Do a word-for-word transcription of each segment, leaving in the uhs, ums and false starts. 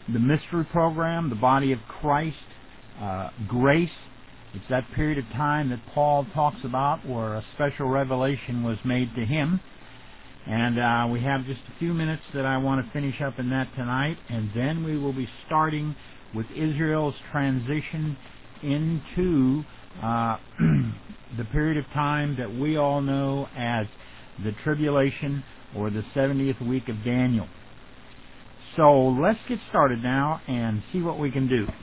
the mystery program, the body of Christ, uh, grace. It's that period of time that Paul talks about where a special revelation was made to him. And uh, we have just a few minutes that I want to finish up in that tonight, and then we will be starting with Israel's transition into uh, the period of time that we all know as the tribulation or the seventieth week of Daniel. So let's get started now and see what we can do.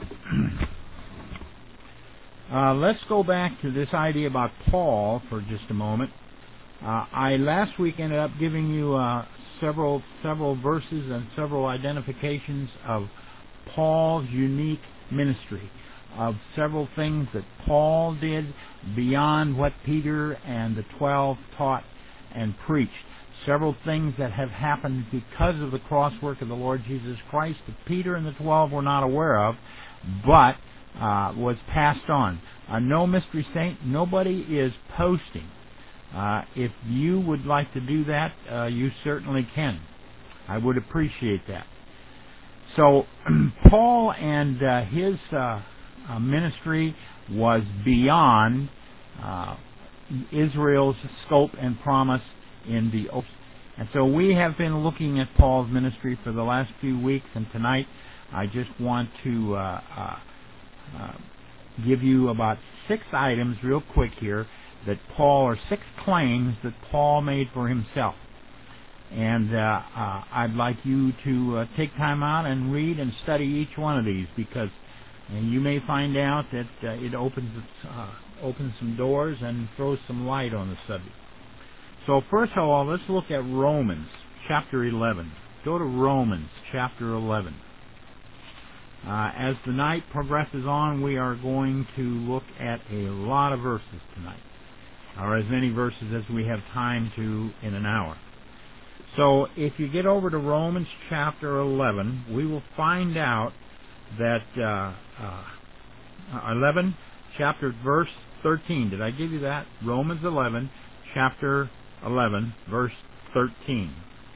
uh, let's go back to this idea about Paul for just a moment. Uh, I last week ended up giving you uh, several several verses and several identifications of Paul's unique ministry, of several things that Paul did beyond what Peter and the twelve taught and preached. Several things that have happened because of the cross work of the Lord Jesus Christ that Peter and the twelve were not aware of, but uh, was passed on. Uh, no mystery saint, nobody is posting. Uh, if you would like to do that, uh, you certainly can. I would appreciate that. So, Paul and uh, his uh, uh, ministry was beyond uh, Israel's scope and promise in the oath. And so we have been looking at Paul's ministry for the last few weeks, and tonight I just want to uh, uh, uh, give you about six items real quick here that Paul, or six claims that Paul made for himself. And uh, uh, I'd like you to uh, take time out and read and study each one of these, because and you may find out that uh, it opens uh, opens some doors and throws some light on the subject. So first of all, let's look at Romans chapter eleven. Go to Romans chapter eleven. Uh, as the night progresses on, we are going to look at a lot of verses tonight, or as many verses as we have time to in an hour. So if you get over to Romans chapter eleven, we will find out that uh, uh, eleven, chapter verse thirteen. Did I give you that? Romans eleven, chapter eleven, verse thirteen.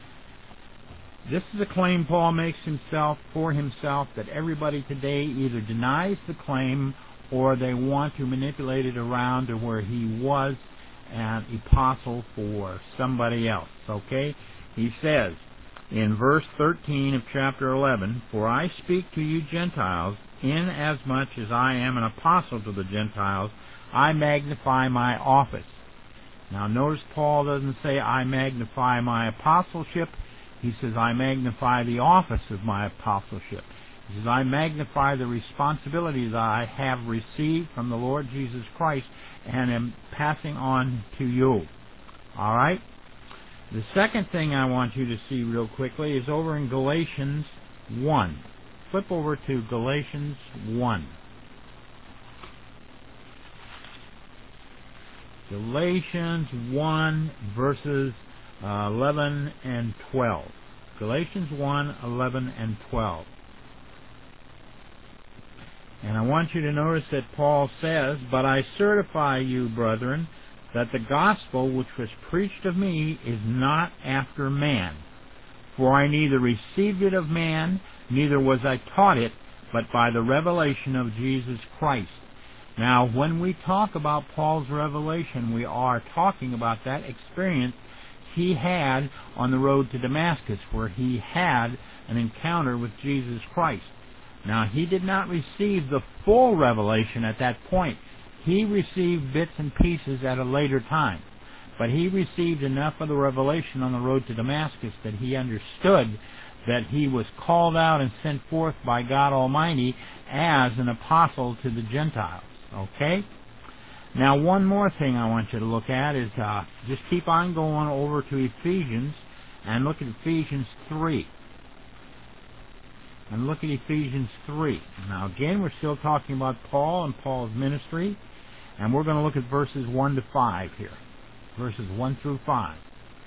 This is a claim Paul makes himself for himself that everybody today either denies the claim or they want to manipulate it around to where he was an apostle for somebody else. Okay? He says in verse thirteen of chapter eleven, "For I speak to you Gentiles, inasmuch as I am an apostle to the Gentiles, I magnify my office." Now notice Paul doesn't say, "I magnify my apostleship." He says, "I magnify the office of my apostleship." He says, "I magnify the responsibility that I have received from the Lord Jesus Christ and am passing on to you." All right? The second thing I want you to see real quickly is over in Galatians one. Flip over to Galatians one. Galatians one, verses uh, eleven and twelve. Galatians one, eleven and twelve. And I want you to notice that Paul says, "But I certify you, brethren, that the gospel which was preached of me is not after man. For I neither received it of man, neither was I taught it, but by the revelation of Jesus Christ." Now, when we talk about Paul's revelation, we are talking about that experience he had on the road to Damascus, where he had an encounter with Jesus Christ. Now, he did not receive the full revelation at that point. He received bits and pieces at a later time. But he received enough of the revelation on the road to Damascus that he understood that he was called out and sent forth by God Almighty as an apostle to the Gentiles. Okay? Now, one more thing I want you to look at is uh, just keep on going over to Ephesians and look at Ephesians three. And look at Ephesians three. Now, again, we're still talking about Paul and Paul's ministry, and we're going to look at verses one to five here. Verses one through five.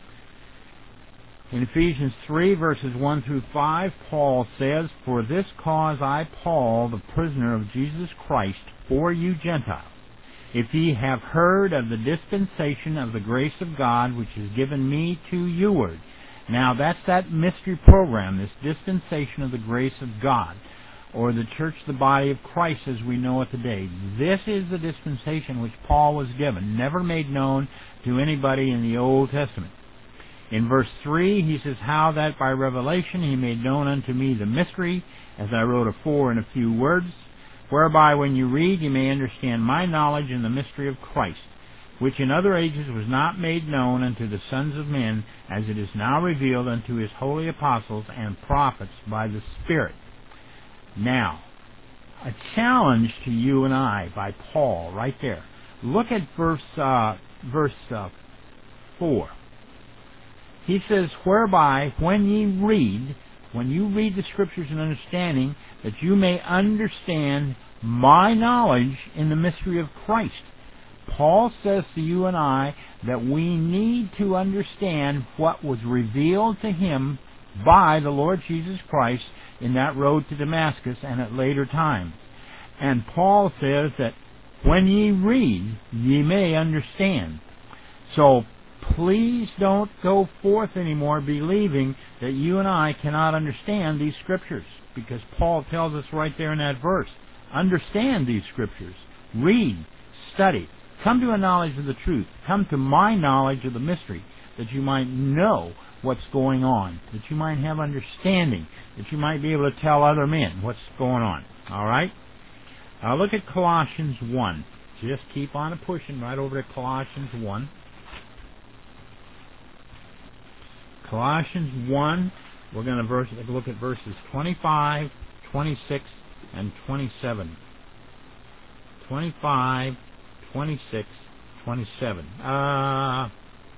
In Ephesians three, verses one through five, Paul says, "For this cause I, Paul, the prisoner of Jesus Christ, for you Gentiles, if ye have heard of the dispensation of the grace of God which is given me to youward, Now, that's that mystery program, this dispensation of the grace of God, or the church, the body of Christ as we know it today. This is the dispensation which Paul was given, never made known to anybody in the Old Testament. In verse three, he says, how that by revelation he made known unto me the mystery, as I wrote afore in a few words, whereby when you read you may understand my knowledge in the mystery of Christ, which in other ages was not made known unto the sons of men, as it is now revealed unto his holy apostles and prophets by the Spirit. Now, a challenge to you and I by Paul right there. Look at verse uh, verse uh, four. He says, whereby when ye read, when you read the Scriptures in understanding, that you may understand my knowledge in the mystery of Christ. Paul says to you and I that we need to understand what was revealed to him by the Lord Jesus Christ in that road to Damascus and at later times. And Paul says that when ye read, ye may understand. So please don't go forth anymore believing that you and I cannot understand these Scriptures, because Paul tells us right there in that verse, understand these Scriptures. Read, study, come to a knowledge of the truth. Come to my knowledge of the mystery, that you might know what's going on, that you might have understanding, that you might be able to tell other men what's going on. All right? Now look at Colossians one. Just keep on pushing right over to Colossians one. Colossians one, we're going to verse, look at verses twenty-five, twenty-six, and twenty-seven. twenty-five, twenty-six, twenty-seven. Uh,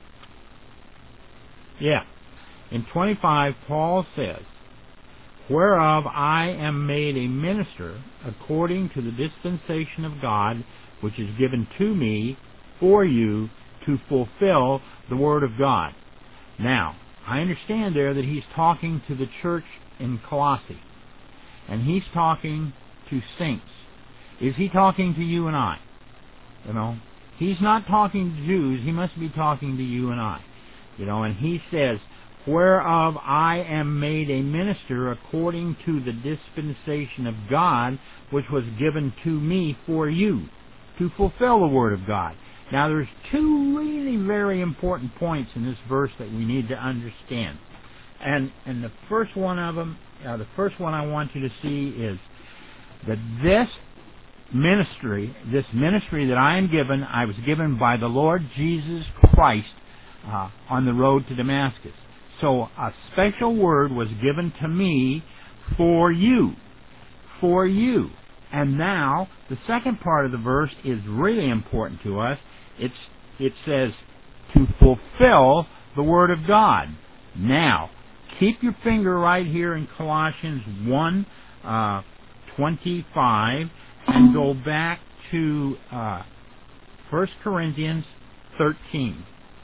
yeah. In twenty-five, Paul says, whereof I am made a minister according to the dispensation of God, which is given to me for you to fulfill the word of God. Now, I understand there that he's talking to the church in Colossae, and he's talking to saints. Is he talking to you and I? You know, he's not talking to Jews. He must be talking to you and I. You know, and he says, whereof I am made a minister according to the dispensation of God, which was given to me for you, to fulfill the word of God. Now, there's two really very important points in this verse that we need to understand. And and the first one of them, uh, the first one I want you to see is that this ministry, this ministry that I am given, I was given by the Lord Jesus Christ uh, on the road to Damascus. So a special word was given to me for you, for you. And now, the second part of the verse is really important to us. It's, it says, to fulfill the Word of God. Now, keep your finger right here in Colossians one, uh, twenty-five, and go back to uh, First Corinthians thirteen.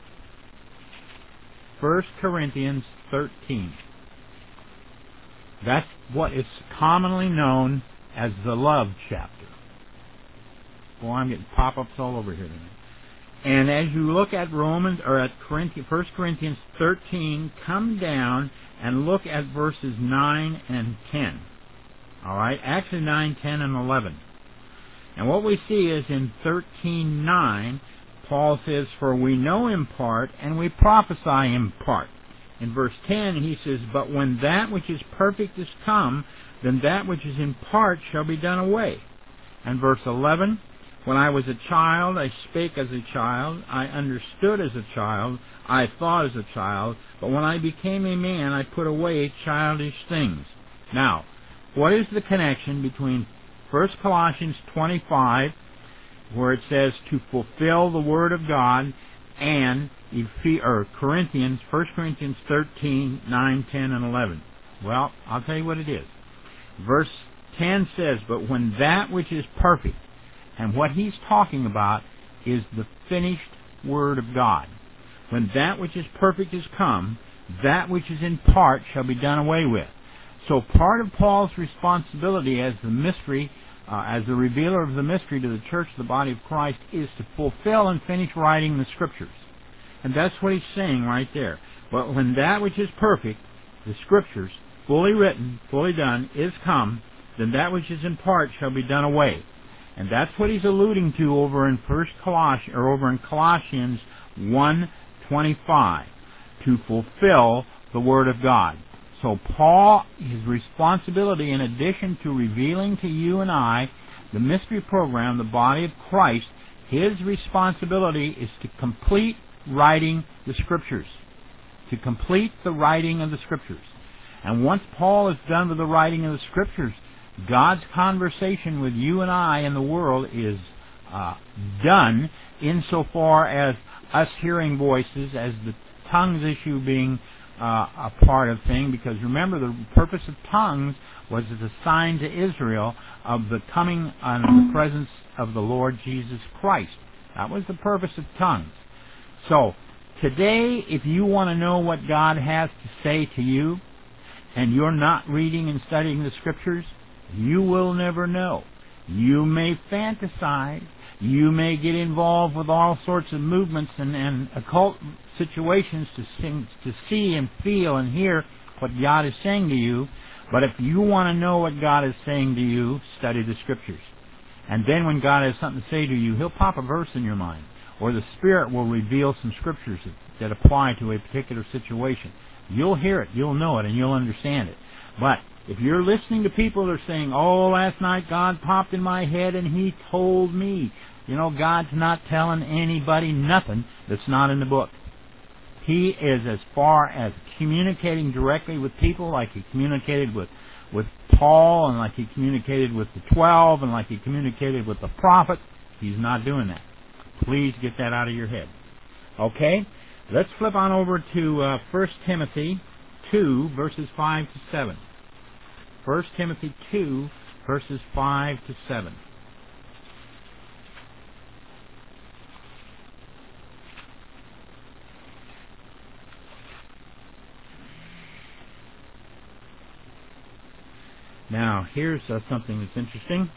First Corinthians thirteen. That's what is commonly known as the love chapter. Boy, I'm getting pop-ups all over here tonight. And as you look at Romans, or at First Corinthians thirteen, come down and look at verses nine and ten. All right? Actually nine, ten, and eleven. And what we see is in thirteen nine, Paul says, for we know in part, and we prophesy in part. In verse ten, he says, but when that which is perfect is come, then that which is in part shall be done away. And verse eleven, when I was a child, I spake as a child, I understood as a child, I thought as a child, but when I became a man, I put away childish things. Now, what is the connection between First Colossians twenty-five, where it says to fulfill the Word of God, and or Corinthians, First Corinthians thirteen, nine, ten, and eleven? Well, I'll tell you what it is. Verse ten says, but when that which is perfect, and what he's talking about is the finished Word of God. When that which is perfect is come, that which is in part shall be done away with. So part of Paul's responsibility as the mystery, uh, as the revealer of the mystery to the church, the body of Christ, is to fulfill and finish writing the Scriptures. And that's what he's saying right there. But when that which is perfect, the Scriptures, fully written, fully done, is come, then that which is in part shall be done away. And that's what he's alluding to over in First Colossians, or over in Colossians one twenty-five, to fulfill the Word of God. So Paul, his responsibility, in addition to revealing to you and I the mystery program, the body of Christ, his responsibility is to complete writing the Scriptures. To complete the writing of the Scriptures. And once Paul is done with the writing of the Scriptures, God's conversation with you and I in the world is uh, done insofar as us hearing voices, as the tongues issue being uh, a part of thing. Because remember, the purpose of tongues was as a sign to Israel of the coming and the presence of the Lord Jesus Christ. That was the purpose of tongues. So, today, if you want to know what God has to say to you, and you're not reading and studying the Scriptures, you will never know. You may fantasize. You may get involved with all sorts of movements and, and occult situations to, sing, to see and feel and hear what God is saying to you. But if you want to know what God is saying to you, study the Scriptures. And then when God has something to say to you, He'll pop a verse in your mind. Or the Spirit will reveal some Scriptures that, that apply to a particular situation. You'll hear it, you'll know it, and you'll understand it. But if you're listening to people that are saying, oh, last night God popped in my head and He told me, you know, God's not telling anybody nothing that's not in the book. He is, as far as communicating directly with people, like He communicated with, with Paul, and like He communicated with the twelve, and like He communicated with the prophets, He's not doing that. Please get that out of your head. Okay? Let's flip on over to uh, First Timothy two, verses five to seven. First Timothy two, verses five to seven. Now, here's uh, something that's interesting.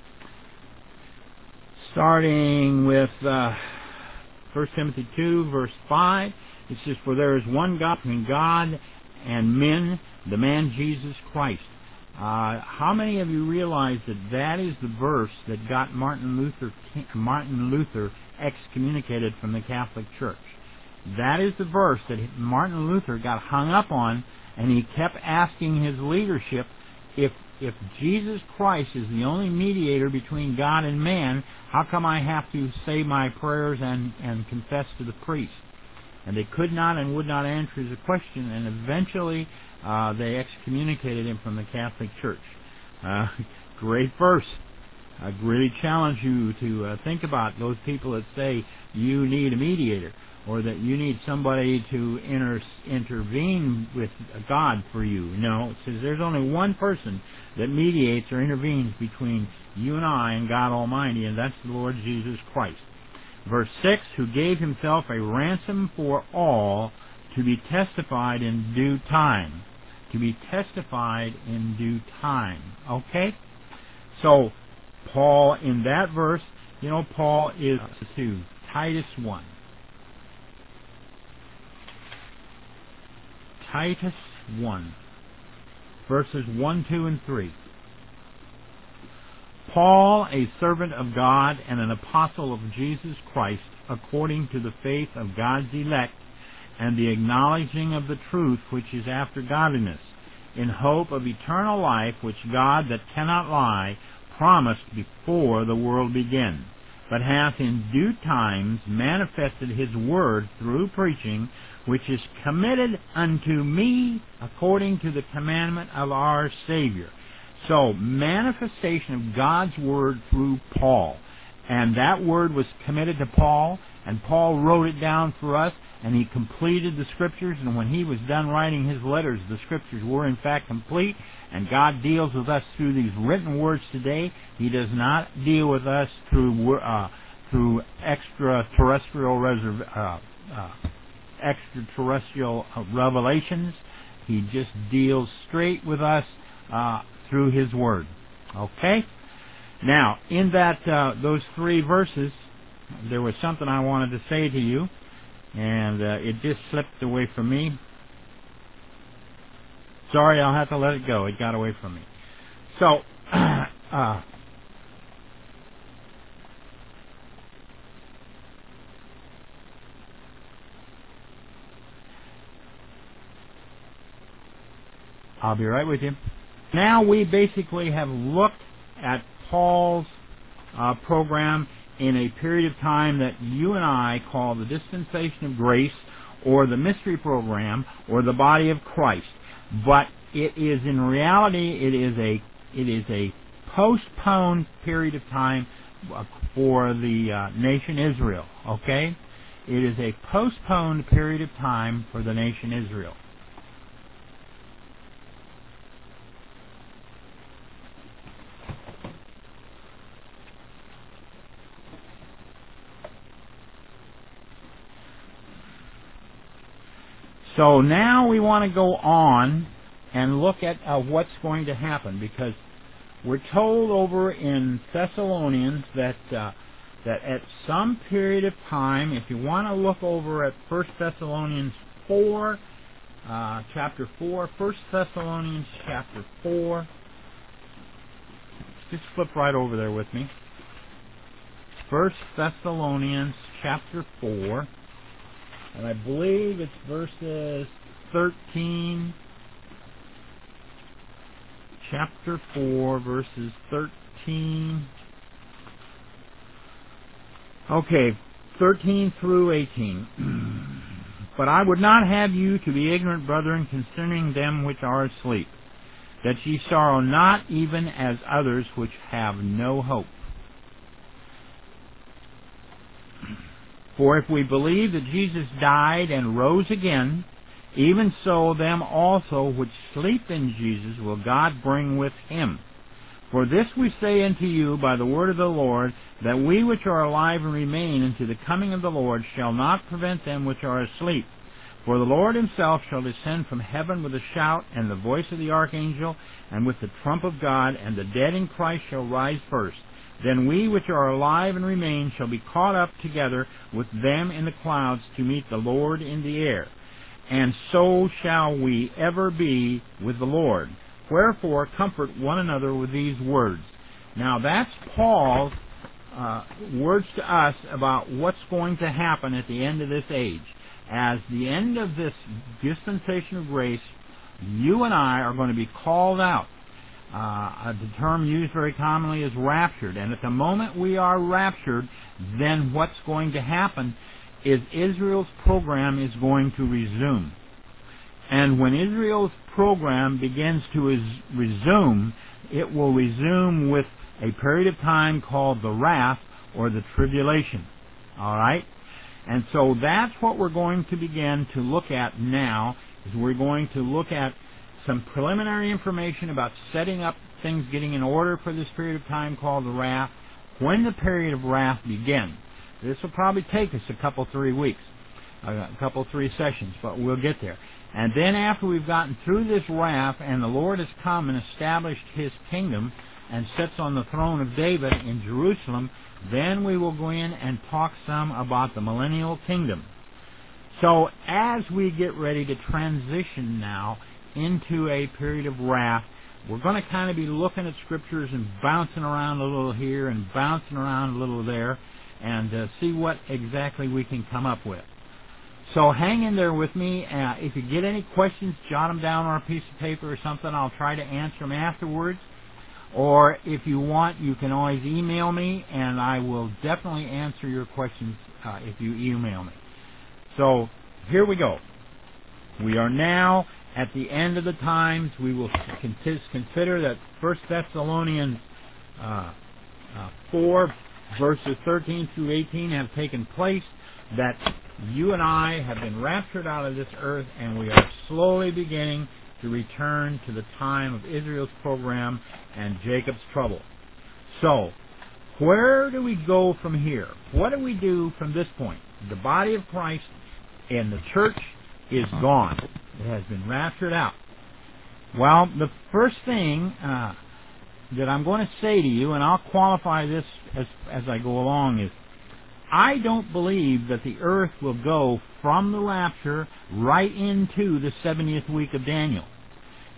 Starting with uh, First Timothy two, verse five, it says, for there is one God between God and men, the man Jesus Christ. Uh, how many of you realize that that is the verse that got Martin Luther Martin Luther excommunicated from the Catholic Church? That is the verse that Martin Luther got hung up on, and he kept asking his leadership, if if Jesus Christ is the only mediator between God and man, how come I have to say my prayers and, and confess to the priest? And they could not and would not answer the question, and eventually uh, they excommunicated him from the Catholic Church. Uh, great verse. I really challenge you to uh, think about those people that say you need a mediator, or that you need somebody to inter- intervene with God for you. No, it says there's only one person that mediates or intervenes between you and I and God Almighty, and that's the Lord Jesus Christ. Verse six, who gave Himself a ransom for all, to be testified in due time. To be testified in due time. Okay? So, Paul, in that verse, you know, Paul is to Titus one. Titus one, verses one, two, and three. Paul, a servant of God and an apostle of Jesus Christ, according to the faith of God's elect, and the acknowledging of the truth which is after godliness, in hope of eternal life, which God, that cannot lie, promised before the world began, but hath in due times manifested His word through preaching, which is committed unto me according to the commandment of our Savior. So, manifestation of God's word through Paul. And that word was committed to Paul, and Paul wrote it down for us, and he completed the Scriptures, and when he was done writing his letters, the Scriptures were in fact complete, and God deals with us through these written words today. He does not deal with us through uh, through extraterrestrial reserv- uh, uh, extraterrestrial revelations. He just deals straight with us uh, through His Word. Okay? Now, in that uh, those three verses, there was something I wanted to say to you, and uh, it just slipped away from me. Sorry, I'll have to let it go. It got away from me. So, uh, I'll be right with you. Now we basically have looked at Paul's uh, program in a period of time that you and I call the dispensation of grace, or the mystery program, or the body of Christ. But it is, in reality, it is a it is a postponed period of time for the uh, nation Israel. Okay, it is a postponed period of time for the nation Israel. So now we want to go on and look at uh, what's going to happen, because we're told over in Thessalonians that uh, that at some period of time, if you want to look over at First Thessalonians four, uh, chapter four, First Thessalonians chapter four, just flip right over there with me. First Thessalonians chapter four. And I believe it's verses thirteen, chapter four, verses thirteen. Okay, thirteen through eighteen. But I would not have you to be ignorant, brethren, concerning them which are asleep, that ye sorrow not even as others which have no hope. For if we believe that Jesus died and rose again, even so them also which sleep in Jesus will God bring with him. For this we say unto you by the word of the Lord, that we which are alive and remain unto the coming of the Lord shall not prevent them which are asleep. For the Lord himself shall descend from heaven with a shout, and the voice of the archangel, and with the trump of God, and the dead in Christ shall rise first. Then we which are alive and remain shall be caught up together with them in the clouds to meet the Lord in the air. And so shall we ever be with the Lord. Wherefore comfort one another with these words. Now that's Paul's uh, words to us about what's going to happen at the end of this age. As the end of this dispensation of grace, you and I are going to be called out. Uh, the term used very commonly is raptured. And at the moment we are raptured, then what's going to happen is Israel's program is going to resume. And when Israel's program begins to res- resume, it will resume with a period of time called the wrath or the tribulation. All right? And so that's what we're going to begin to look at now, is we're going to look at some preliminary information about setting up things, getting in order for this period of time called the wrath, when the period of wrath begins. This will probably take us a couple, three weeks, a couple, three sessions, but we'll get there. And then after we've gotten through this wrath and the Lord has come and established his kingdom and sits on the throne of David in Jerusalem, then we will go in and talk some about the millennial kingdom. So as we get ready to transition now into a period of wrath, we're going to kind of be looking at scriptures and bouncing around a little here and bouncing around a little there and uh, see what exactly we can come up with. So hang in there with me. Uh, if you get any questions, jot them down on a piece of paper or something. I'll try to answer them afterwards. Or if you want, you can always email me, and I will definitely answer your questions uh, if you email me. So here we go. We are now at the end of the times. We will consider that First Thessalonians uh, uh, four, verses thirteen through eighteen have taken place, that you and I have been raptured out of this earth, and we are slowly beginning to return to the time of Israel's program and Jacob's trouble. So, where do we go from here? What do we do from this point? The body of Christ and the church is gone. It has been raptured out. Well, the first thing uh, that I'm going to say to you, and I'll qualify this as, as I go along, is I don't believe that the earth will go from the rapture right into the seventieth week of Daniel.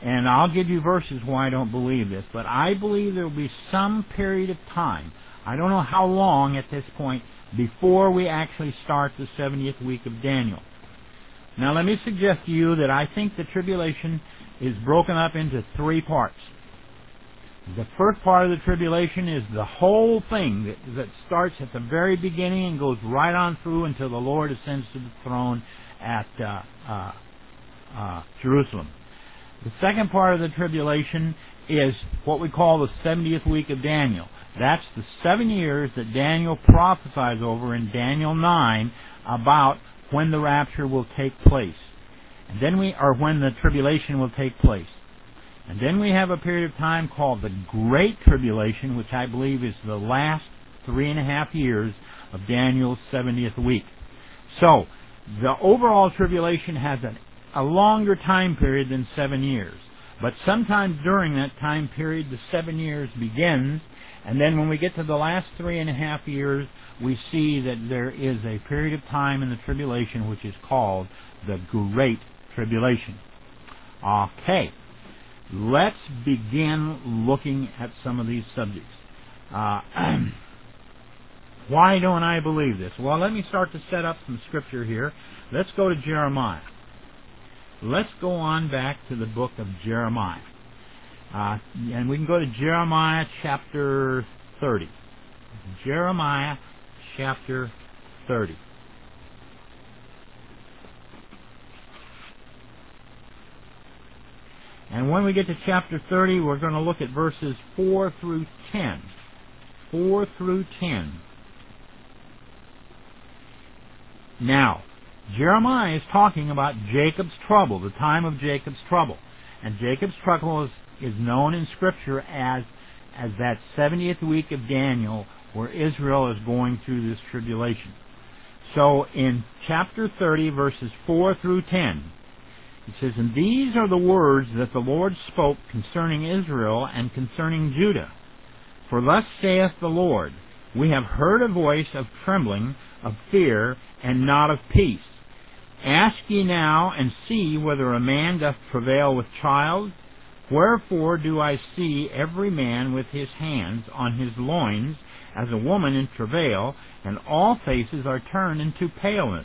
And I'll give you verses why I don't believe this, but I believe there will be some period of time, I don't know how long at this point, before we actually start the seventieth week of Daniel. Now let me suggest to you that I think the tribulation is broken up into three parts. The first part of the tribulation is the whole thing that, that starts at the very beginning and goes right on through until the Lord ascends to the throne at uh, uh, uh, Jerusalem. The second part of the tribulation is what we call the seventieth week of Daniel. That's the seven years that Daniel prophesies over in Daniel nine about when the rapture will take place. And then we, or when the tribulation will take place. And then we have a period of time called the Great Tribulation, which I believe is the last three and a half years of Daniel's seventieth week. So, the overall tribulation has a, a longer time period than seven years. But sometime during that time period, the seven years begins, and then when we get to the last three and a half years, we see that there is a period of time in the tribulation which is called the Great Tribulation. Okay. Let's begin looking at some of these subjects. Uh, why don't I believe this? Well, let me start to set up some scripture here. Let's go to Jeremiah. Let's go on back to the book of Jeremiah. Uh, and we can go to Jeremiah chapter thirty. Jeremiah chapter thirty. And when we get to chapter thirty, we're going to look at verses four through ten. four through ten. Now, Jeremiah is talking about Jacob's trouble, the time of Jacob's trouble. And Jacob's trouble is, is known in Scripture as, as that seventieth week of Daniel, where Israel is going through this tribulation. So, in chapter thirty, verses four through ten, it says, "And these are the words that the Lord spoke concerning Israel and concerning Judah. For thus saith the Lord, We have heard a voice of trembling, of fear, and not of peace. Ask ye now, and see whether a man doth travail with child? Wherefore do I see every man with his hands on his loins, as a woman in travail, and all faces are turned into paleness.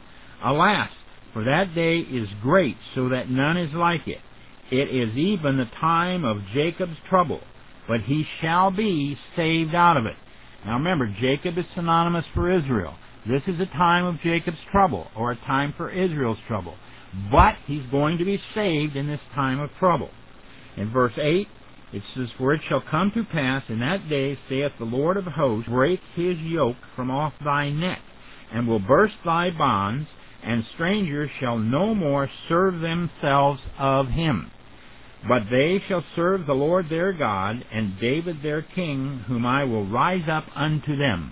Alas, for that day is great, so that none is like it. It is even the time of Jacob's trouble, but he shall be saved out of it." Now remember, Jacob is synonymous for Israel. This is a time of Jacob's trouble, or a time for Israel's trouble. But he's going to be saved in this time of trouble. In verse eight, it says, "For it shall come to pass in that day, saith the Lord of hosts, break his yoke from off thy neck, and will burst thy bonds, and strangers shall no more serve themselves of him. But they shall serve the Lord their God, and David their king, whom I will rise up unto them.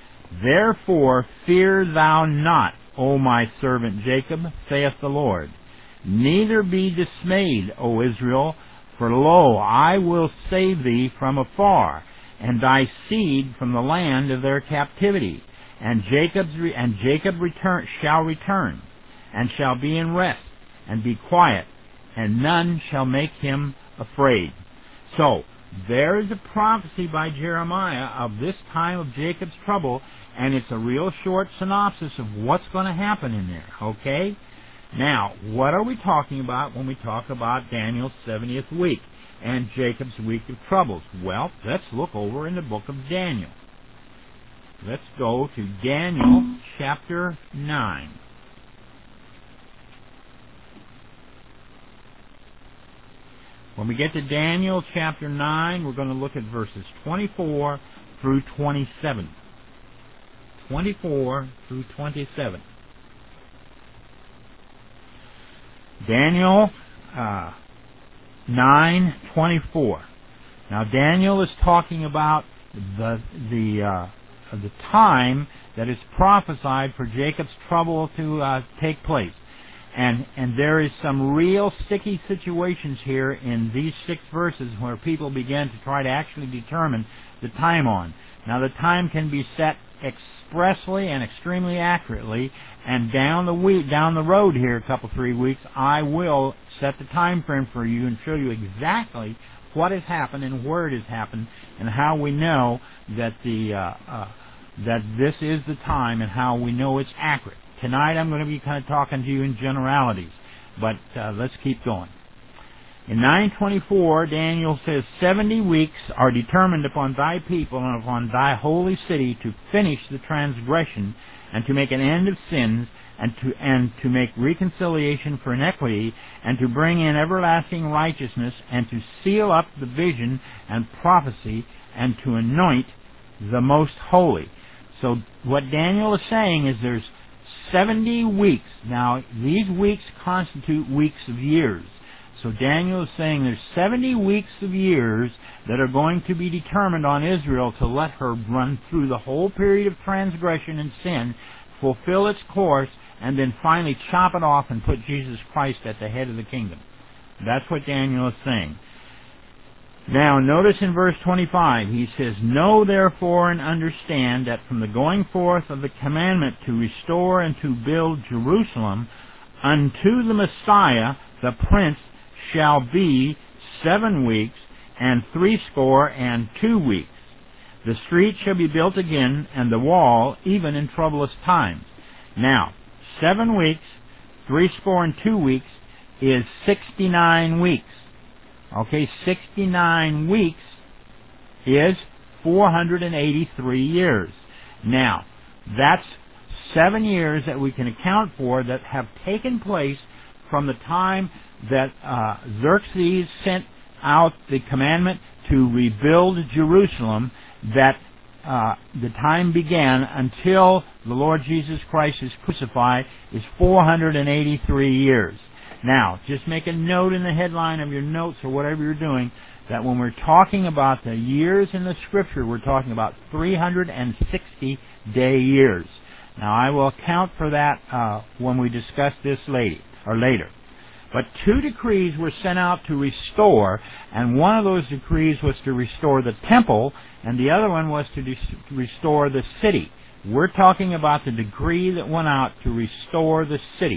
Therefore fear thou not, O my servant Jacob, saith the Lord. Neither be dismayed, O Israel, for lo, I will save thee from afar, and thy seed from the land of their captivity. And Jacob's re- and Jacob return shall return, and shall be in rest, and be quiet, and none shall make him afraid." So, there is a prophecy by Jeremiah of this time of Jacob's trouble, and it's a real short synopsis of what's going to happen in there, okay? Now, what are we talking about when we talk about Daniel's seventieth week and Jacob's week of troubles? Well, let's look over in the book of Daniel. Let's go to Daniel chapter nine. When we get to Daniel chapter nine, we're going to look at verses twenty-four through twenty-seven. twenty-four through twenty-seven. Daniel uh, nine twenty-four. Now Daniel is talking about the the uh, the time that is prophesied for Jacob's trouble to uh, take place, and and there is some real sticky situations here in these six verses where people begin to try to actually determine the time on. Now the time can be set expressly and extremely accurately. And down the week, down the road here, a couple three weeks, I will set the time frame for you and show you exactly what has happened and where it has happened, and how we know that the uh, uh, that this is the time, and how we know it's accurate. Tonight I'm going to be kind of talking to you in generalities, but uh, let's keep going. In nine twenty-four, Daniel says, seventy weeks are determined upon thy people and upon thy holy city to finish the transgression and to make an end of sins and to and to make reconciliation for iniquity and to bring in everlasting righteousness and to seal up the vision and prophecy and to anoint the most holy. So what Daniel is saying is there's seventy weeks. Now, these weeks constitute weeks of years. So Daniel is saying there's seventy weeks of years that are going to be determined on Israel to let her run through the whole period of transgression and sin, fulfill its course, and then finally chop it off and put Jesus Christ at the head of the kingdom. That's what Daniel is saying. Now, notice in verse twenty-five, he says, know therefore and understand that from the going forth of the commandment to restore and to build Jerusalem unto the Messiah, the Prince, shall be seven weeks and threescore and two weeks. The street shall be built again, and the wall, even in troublous times. Now, seven weeks, threescore and two weeks is sixty-nine weeks. Okay, sixty-nine weeks is four hundred eighty-three years. Now, that's seven years that we can account for that have taken place from the time that uh, Xerxes sent out the commandment to rebuild Jerusalem, that uh, the time began until the Lord Jesus Christ is crucified is four hundred eighty-three years. Now, just make a note in the headline of your notes or whatever you're doing that when we're talking about the years in the Scripture, we're talking about three hundred sixty day years. Now, I will account for that uh, when we discuss this later, or later. But two decrees were sent out to restore, and one of those decrees was to restore the temple, and the other one was to de- restore the city. We're talking about the decree that went out to restore the city.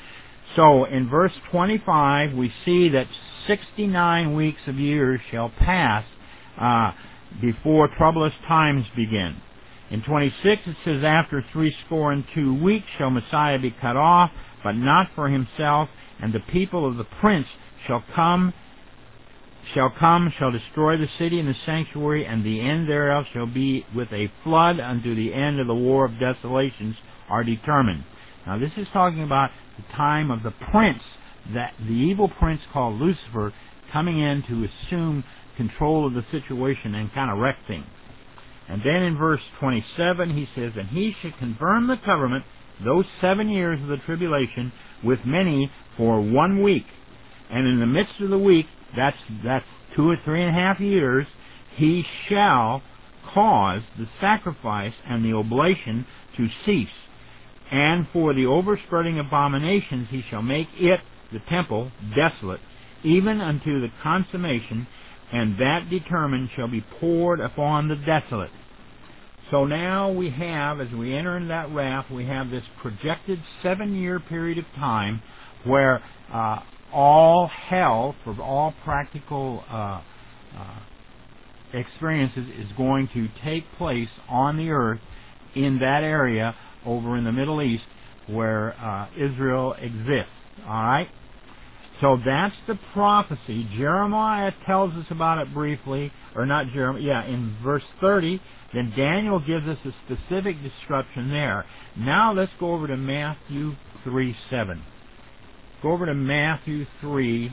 So, in verse twenty-five, we see that sixty-nine weeks of years shall pass uh, before troublous times begin. In twenty-six, it says, after threescore and two weeks shall Messiah be cut off, but not for himself, and the people of the prince shall come, shall come, shall destroy the city and the sanctuary, and the end thereof shall be with a flood unto the end of the war of desolations are determined. Now this is talking about the time of the prince, that the evil prince called Lucifer, coming in to assume control of the situation and kind of wreck things. And then in verse twenty-seven he says, and he shall confirm the covenant, those seven years of the tribulation, with many for one week. And in the midst of the week, that's that's two or three and a half years, he shall cause the sacrifice and the oblation to cease. And for the overspreading abominations he shall make it, the temple, desolate, even unto the consummation, and that determined shall be poured upon the desolate. So now we have, as we enter into that wrath, we have this projected seven-year period of time where uh, all hell, for all practical uh, uh, experiences, is going to take place on the earth in that area over in the Middle East where uh, Israel exists. All right? So that's the prophecy. Jeremiah tells us about it briefly, or not Jeremiah, yeah, in verse thirty. Then Daniel gives us a specific description there. Now let's go over to Matthew three seven. Go over to Matthew three,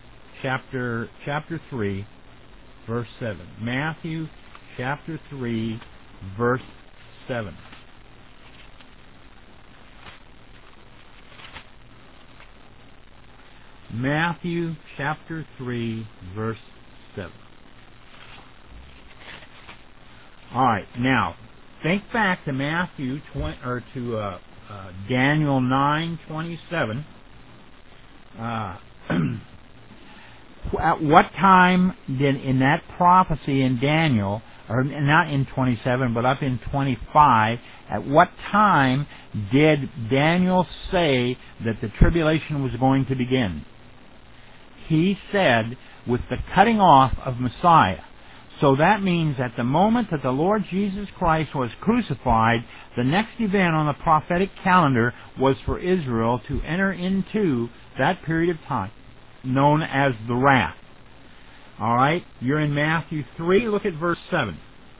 chapter chapter three, verse seven. Matthew chapter three, verse seven. Matthew chapter three, verse seven. All right, now think back to Matthew twenty, or to uh, uh, Daniel nine twenty-seven. Uh, at what time did in that prophecy in Daniel or not in twenty-seven, but up in twenty-five, at what time did Daniel say that the tribulation was going to begin? He said, with the cutting off of Messiah. So that means at the moment that the Lord Jesus Christ was crucified, the next event on the prophetic calendar was for Israel to enter into that period of time known as the wrath. All right, you're in Matthew three. Look at verse seven.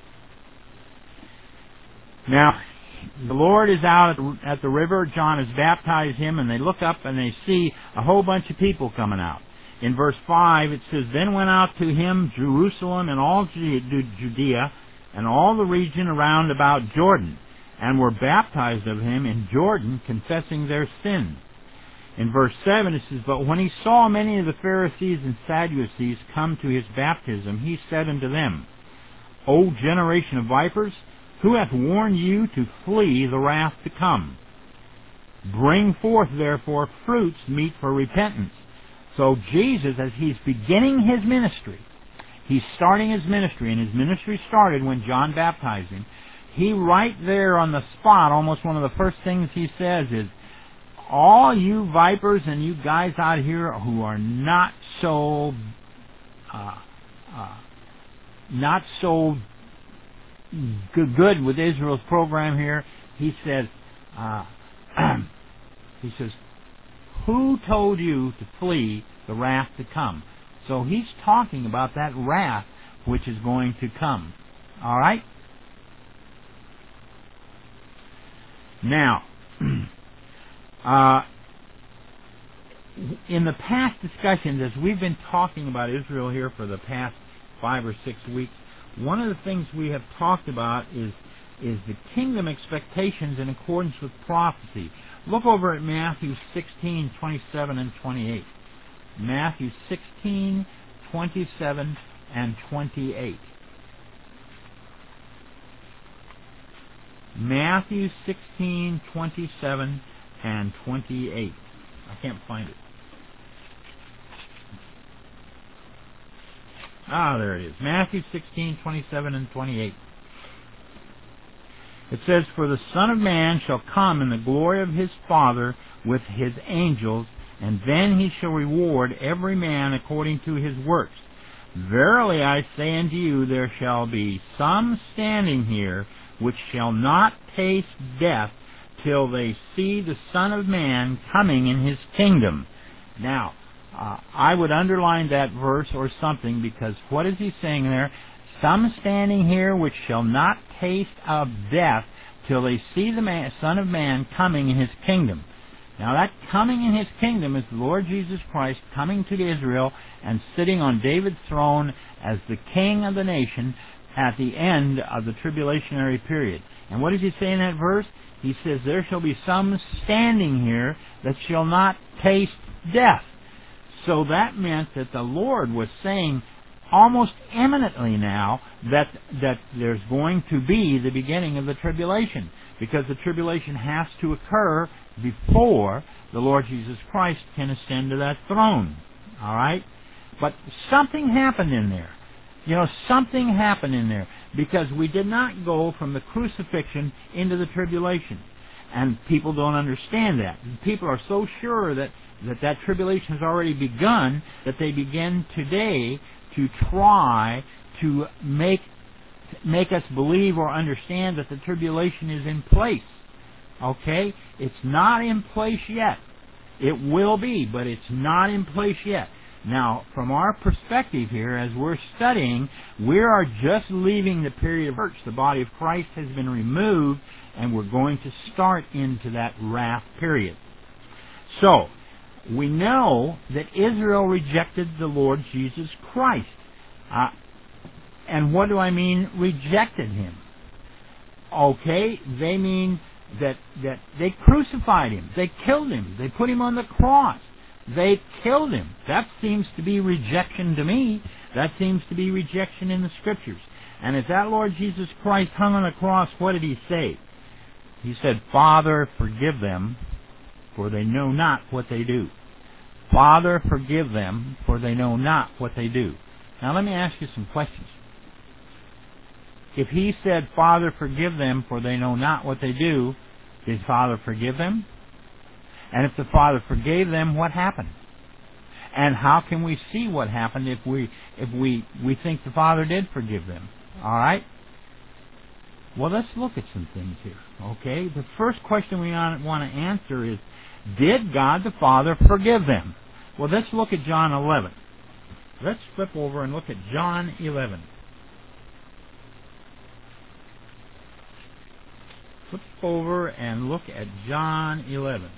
Now, the Lord is out at the river. John has baptized him, and they look up and they see a whole bunch of people coming out. In verse five, it says, Then went out to him Jerusalem and all Judea and all the region around about Jordan, and were baptized of him in Jordan, confessing their sins. In verse seven, it says, But when he saw many of the Pharisees and Sadducees come to his baptism, he said unto them, O generation of vipers, who hath warned you to flee the wrath to come? Bring forth therefore fruits meet for repentance. So Jesus, as he's beginning his ministry, he's starting his ministry, and his ministry started when John baptized him. He right there on the spot, almost one of the first things he says is, all you vipers and you guys out here who are not so, uh, uh, not so good, good with Israel's program here, he says, uh, he says, who told you to flee the wrath to come? So he's talking about that wrath which is going to come. All right? Now, uh, in the past discussions, as we've been talking about Israel here for the past five or six weeks, one of the things we have talked about is is the kingdom expectations in accordance with prophecy. Look over at Matthew sixteen, twenty-seven and twenty-eight. Matthew sixteen, twenty-seven and twenty-eight. Matthew sixteen, twenty-seven and twenty-eight. I can't find it. Ah, there it is. Matthew sixteen, twenty-seven and twenty-eight. It says, For the Son of Man shall come in the glory of his Father with his angels, and then he shall reward every man according to his works. Verily I say unto you, there shall be some standing here which shall not taste death till they see the Son of Man coming in his kingdom. Now, uh, I would underline that verse or something, because what is he saying there? Some standing here which shall not taste of death till they see the man, Son of Man coming in his kingdom. Now that coming in his kingdom is the Lord Jesus Christ coming to Israel and sitting on David's throne as the king of the nation at the end of the tribulationary period. And what does he say in that verse? He says, There shall be some standing here that shall not taste death. So that meant that the Lord was saying almost imminently now that that there's going to be the beginning of the tribulation, because the tribulation has to occur before the Lord Jesus Christ can ascend to that throne. All right? But something happened in there. You know, something happened in there, because we did not go from the crucifixion into the tribulation. And people don't understand that. People are so sure that that, that tribulation has already begun that they begin today to try to make make us believe or understand that the tribulation is in place. Okay? It's not in place yet. It will be, but it's not in place yet. Now, from our perspective here, as we're studying, we are just leaving the period of church. The body of Christ has been removed, and we're going to start into that wrath period. So, we know that Israel rejected the Lord Jesus Christ. Uh, and what do I mean, rejected him? Okay, they mean that, that they crucified him. They killed him. They put him on the cross. They killed him. That seems to be rejection to me. That seems to be rejection in the Scriptures. And as that Lord Jesus Christ hung on the cross, what did he say? He said, Father, forgive them, for they know not what they do. Father, forgive them, for they know not what they do. Now let me ask you some questions. If he said, Father, forgive them, for they know not what they do, did Father forgive them? And if the Father forgave them, what happened? And how can we see what happened if we if we, we think the Father did forgive them? All right? Well, let's look at some things here. Okay? The first question we want to answer is, did God the Father forgive them? Well, let's look at John eleven. Let's flip over and look at John eleven. Flip over and look at John eleven.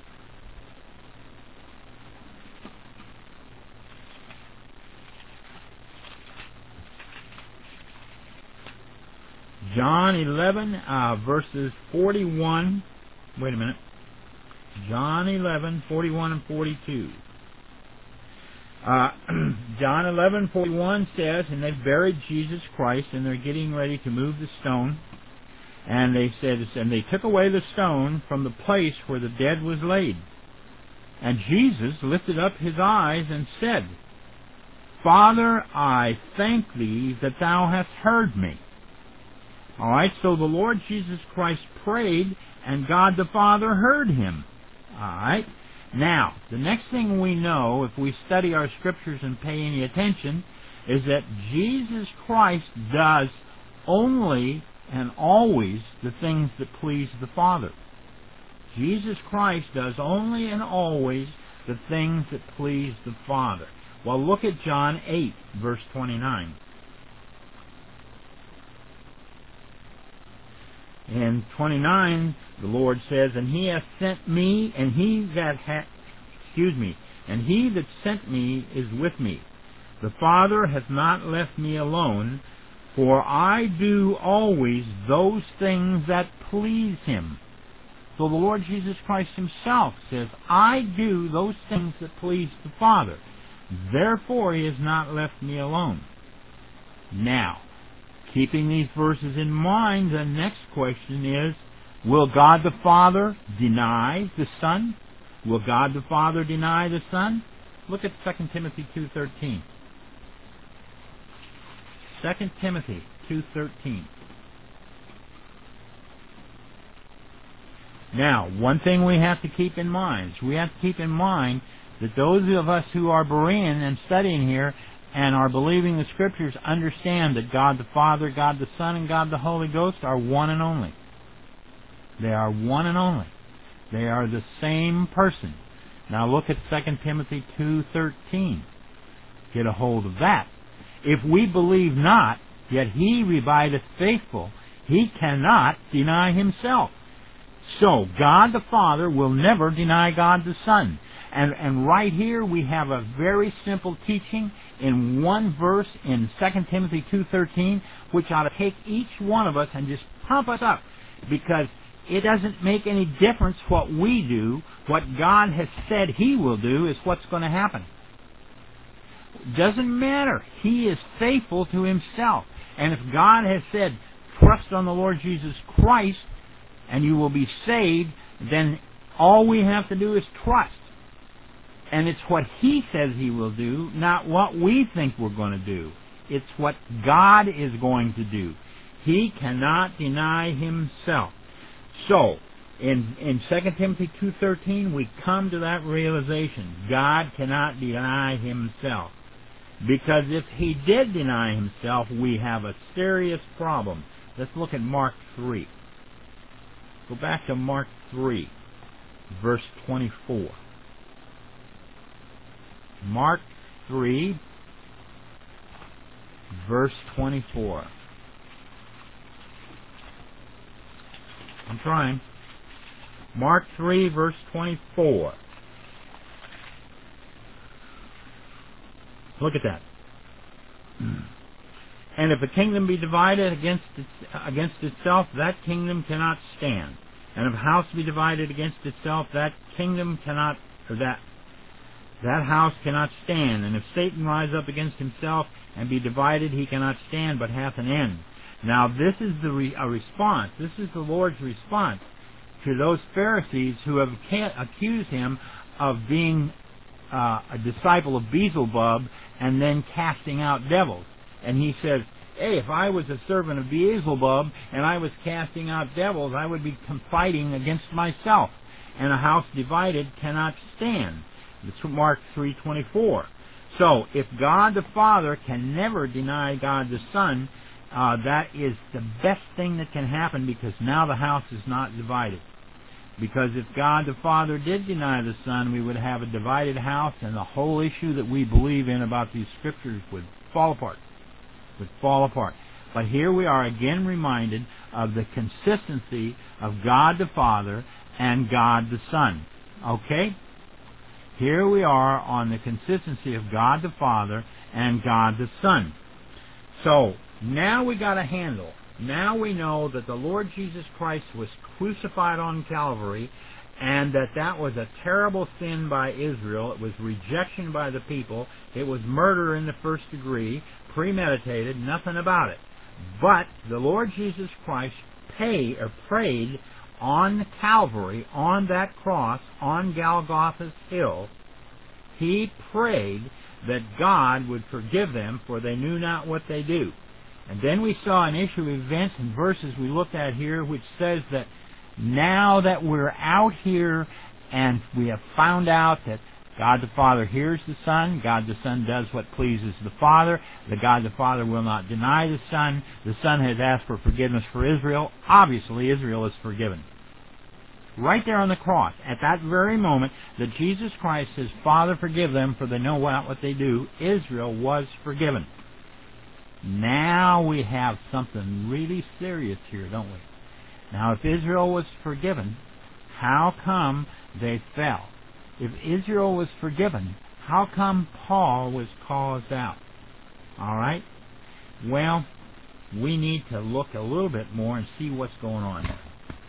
John eleven, uh, verses forty-one. Wait a minute. John eleven, forty-one and forty-two. Uh, John eleven, forty-one says, and they've buried Jesus Christ, and they're getting ready to move the stone. And they said, and they took away the stone from the place where the dead was laid. And Jesus lifted up his eyes and said, Father, I thank thee that thou hast heard me. All right, so the Lord Jesus Christ prayed, and God the Father heard him. All right. Now, the next thing we know, if we study our scriptures and pay any attention, is that Jesus Christ does only and always the things that please the Father. Jesus Christ does only and always the things that please the Father. Well, look at John eight, verse twenty-nine. In twenty-nine, the Lord says, and he hath sent me, and he that hath, excuse me, and he that sent me is with me. The Father hath not left me alone, for I do always those things that please him. So the Lord Jesus Christ himself says, I do those things that please the Father. Therefore he has not left me alone. Now, keeping these verses in mind, the next question is, will God the Father deny the Son? Will God the Father deny the Son? Look at Second Timothy two thirteen. Second Timothy two thirteen. Now, one thing we have to keep in mind is we have to keep in mind that those of us who are Berean and studying here and are believing the Scriptures understand that God the Father, God the Son, and God the Holy Ghost are one and only. They are one and only. They are the same person. Now look at Second Timothy two thirteen. Get a hold of that. If we believe not, yet he abideth faithful, he cannot deny himself. So, God the Father will never deny God the Son. And, and right here we have a very simple teaching in one verse in Second Timothy two thirteen, which ought to take each one of us and just pump us up, because it doesn't make any difference what we do. What God has said he will do is what's going to happen. Doesn't matter. He is faithful to himself. And if God has said, trust on the Lord Jesus Christ and you will be saved, then all we have to do is trust. And it's what he says he will do, not what we think we're going to do. It's what God is going to do. He cannot deny himself. So, in, in Second Timothy two thirteen, we come to that realization. God cannot deny himself. Because if he did deny himself, we have a serious problem. Let's look at Mark three. Go back to Mark three, verse twenty-four. Mark three, verse twenty-four. I'm trying. Mark three, verse twenty-four. Look at that. And if a kingdom be divided against its, against itself, that kingdom cannot stand. And if a house be divided against itself, that kingdom cannot, or that that house cannot stand. And if Satan rise up against himself and be divided, he cannot stand, but hath an end. Now this is the re, a response. This is the Lord's response to those Pharisees who have accused him of being uh, a disciple of Beelzebub and then casting out devils. And he says, Hey, if I was a servant of Beelzebub and I was casting out devils, I would be fighting against myself. And a house divided cannot stand. It's Mark three twenty-four. So, if God the Father can never deny God the Son, uh, that is the best thing that can happen, because now the house is not divided. Because if God the Father did deny the Son, we would have a divided house, and the whole issue that we believe in about these Scriptures would fall apart. Would fall apart. But here we are again reminded of the consistency of God the Father and God the Son. Okay? Here we are on the consistency of God the Father and God the Son. So, now we got a handle. Now we know that the Lord Jesus Christ was crucified on Calvary, and that that was a terrible sin by Israel. It was rejection by the people. It was murder in the first degree, premeditated, nothing about it. But the Lord Jesus Christ pay, or prayed on Calvary, on that cross, on Golgotha's hill. He prayed that God would forgive them, for they knew not what they do. And then we saw an issue of events and verses we looked at here, which says that now that we're out here and we have found out that God the Father hears the Son, God the Son does what pleases the Father, that God the Father will not deny the Son, the Son has asked for forgiveness for Israel. Obviously, Israel is forgiven. Right there on the cross, at that very moment that Jesus Christ says, Father, forgive them, for they know not what they do, Israel was forgiven. Now we have something really serious here, don't we? Now, if Israel was forgiven, how come they fell? If Israel was forgiven, how come Paul was caused out? All right? Well, we need to look a little bit more and see what's going on here.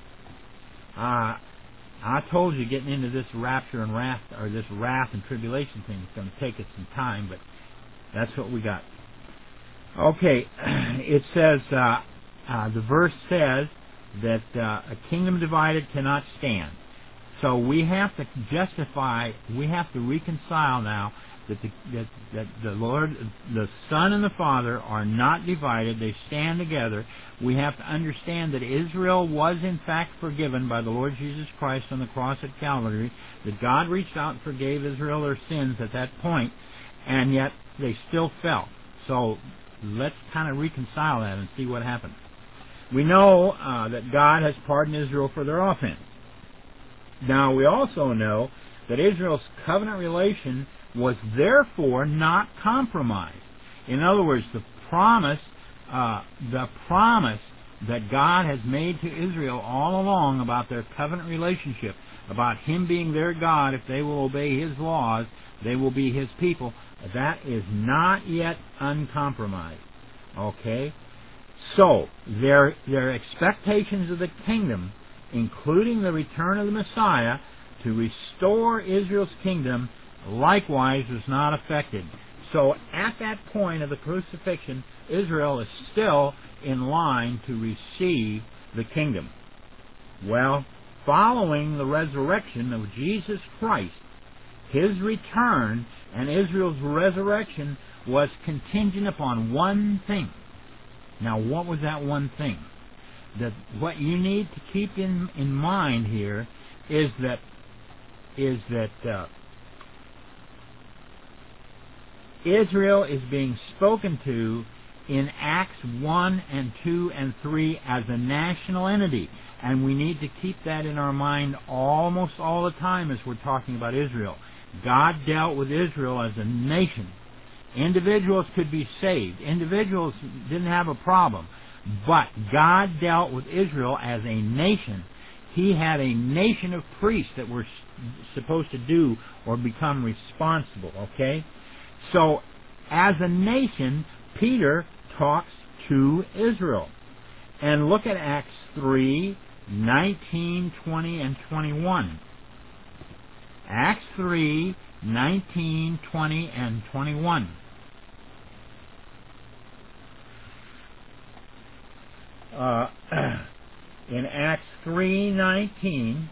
Uh, I told you getting into this rapture and wrath, or this wrath and tribulation thing is going to take us some time, but that's what we got. Okay, it says, uh, uh, the verse says that uh, a kingdom divided cannot stand. So we have to justify, we have to reconcile now that the, that, that the Lord, the Son and the Father are not divided, they stand together. We have to understand that Israel was in fact forgiven by the Lord Jesus Christ on the cross at Calvary, that God reached out and forgave Israel their sins at that point, and yet they still fell. So let's kind of reconcile that and see what happened. We know uh, that God has pardoned Israel for their offense. Now, we also know that Israel's covenant relation was therefore not compromised. In other words, the promise, uh, the promise that God has made to Israel all along about their covenant relationship, about Him being their God, if they will obey His laws, they will be His people, that is not yet uncompromised. Okay? So, their, their expectations of the kingdom, including the return of the Messiah, to restore Israel's kingdom, likewise was not affected. So at that point of the crucifixion, Israel is still in line to receive the kingdom. Well, following the resurrection of Jesus Christ, His return and Israel's resurrection was contingent upon one thing. Now, what was that one thing? That what you need to keep in, in mind here is that is that uh, Israel is being spoken to in Acts one and two and three as a national entity. And we need to keep that in our mind almost all the time as we're talking about Israel. God dealt with Israel as a nation. Individuals could be saved. Individuals didn't have a problem. But God dealt with Israel as a nation. He had a nation of priests that were supposed to do or become responsible, okay? So, as a nation, Peter talks to Israel. And look at Acts three, nineteen, twenty, and twenty-one. Acts three, nineteen, twenty, and twenty-one. Uh, in Acts three nineteen,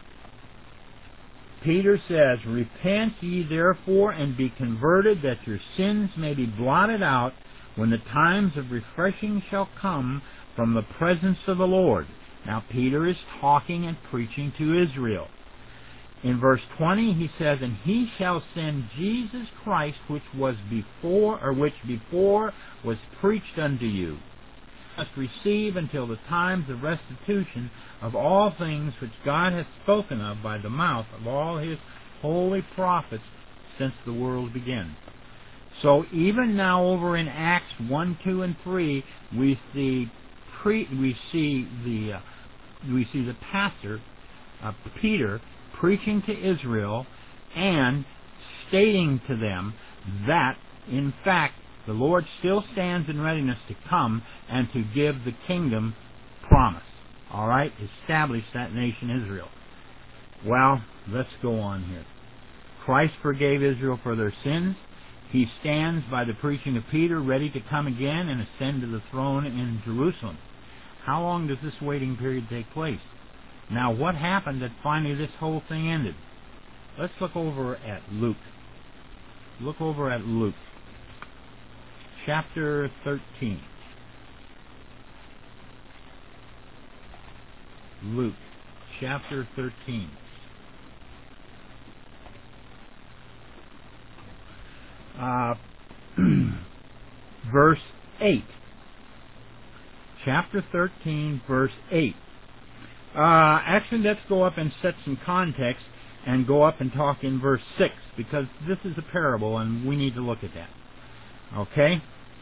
Peter says, "Repent ye therefore and be converted, that your sins may be blotted out, when the times of refreshing shall come from the presence of the Lord. Now Peter is talking and preaching to Israel. In verse twenty he says, and he shall send Jesus Christ, which was before, or which before was preached unto you. Must receive until the times of restitution of all things which God hath spoken of by the mouth of all his holy prophets since the world began. So even now over in Acts one, two, and three, we see pre, we see the uh, we see the pastor uh, Peter preaching to Israel and stating to them that in fact the Lord still stands in readiness to come and to give the kingdom promise. All right, establish that nation Israel. Well, let's go on here. Christ forgave Israel for their sins. He stands by the preaching of Peter, ready to come again and ascend to the throne in Jerusalem. How long does this waiting period take place? Now, what happened that finally this whole thing ended? Let's look over at Luke. Look over at Luke, chapter thirteen. Luke, chapter thirteen. Uh, verse eight. Chapter thirteen, verse eight. Uh, actually, let's go up and set some context and go up and talk in verse six, because this is a parable and we need to look at that. Okay?